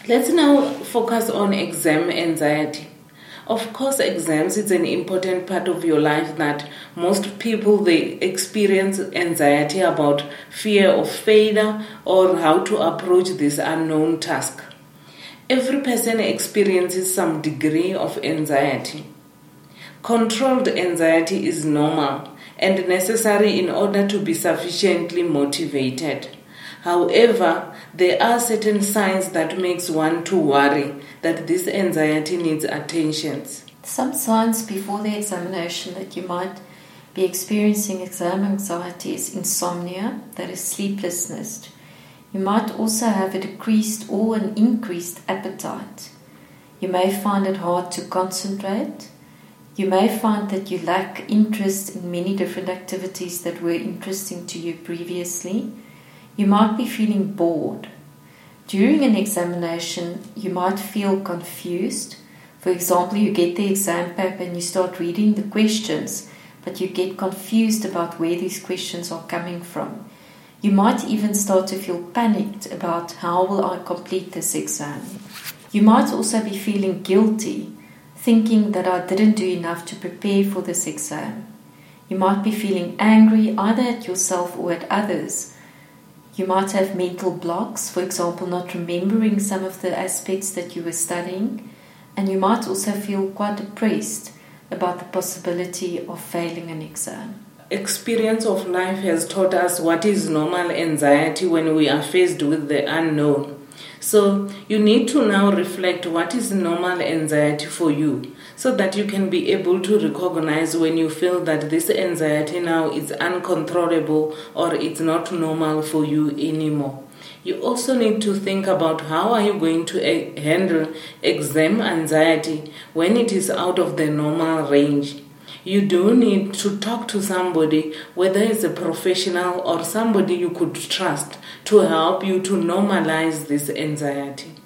Let's now focus on exam anxiety. Of course, exams is an important part of your life that most people they experience anxiety about fear of failure or how to approach this unknown task. Every person experiences some degree of anxiety. Controlled anxiety is normal and necessary in order to be sufficiently motivated. However, there are certain signs that makes one to worry that this anxiety needs attention. Some signs before the examination that you might be experiencing exam anxiety is insomnia, that is sleeplessness. You might also have a decreased or an increased appetite. You may find it hard to concentrate. You may find that you lack interest in many different activities that were interesting to you previously. You might be feeling bored. During an examination, you might feel confused. For example, you get the exam paper and you start reading the questions, but you get confused about where these questions are coming from. You might even start to feel panicked about how will I complete this exam. You might also be feeling guilty, thinking that I didn't do enough to prepare for this exam. You might be feeling angry either at yourself or at others. You might have mental blocks, for example, not remembering some of the aspects that you were studying. And you might also feel quite depressed about the possibility of failing an exam. Experience of life has taught us what is normal anxiety when we are faced with the unknown. So you need to now reflect what is normal anxiety for you so that you can be able to recognize when you feel that this anxiety now is uncontrollable or it's not normal for you anymore. You also need to think about how are you going to handle exam anxiety when it is out of the normal range. You do need to talk to somebody, whether it's a professional or somebody you could trust, to help you to normalize this anxiety.